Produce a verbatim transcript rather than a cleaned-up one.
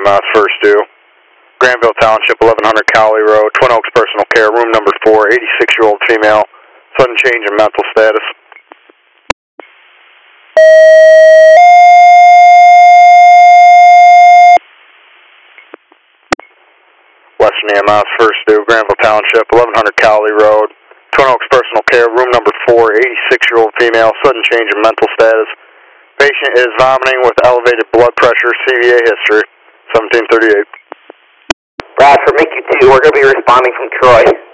M S, first due. Granville Township, eleven hundred Cowley Road, Twin Oaks Personal Care, room number four, eighty-six-year-old female, sudden change in mental status. Western E M S, first due, Granville Township, eleven hundred Cowley Road, Twin Oaks Personal Care, room number four, eighty-six-year-old female, sudden change in mental status. Patient is vomiting with elevated blood pressure, C V A history, seventeen thirty-eight. Bradford, make you two, we're going to be responding from Troy.